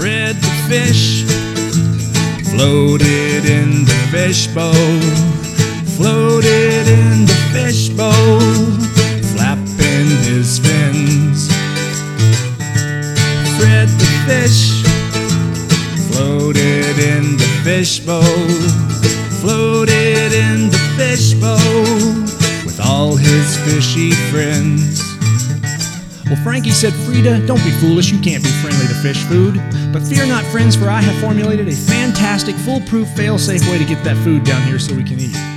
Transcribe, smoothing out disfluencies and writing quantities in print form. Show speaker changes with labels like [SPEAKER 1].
[SPEAKER 1] Fred the fish floated in the fishbowl, floated in the fishbowl, flapping his fins. Fred the fish floated in the fishbowl, floated in the fishbowl with all his fishy friends.
[SPEAKER 2] Well, Frankie said, Frida, don't be foolish, you can't be friendly to fish food. But fear not, friends, for I have formulated a fantastic, foolproof, fail-safe way to get that food down here so we can eat.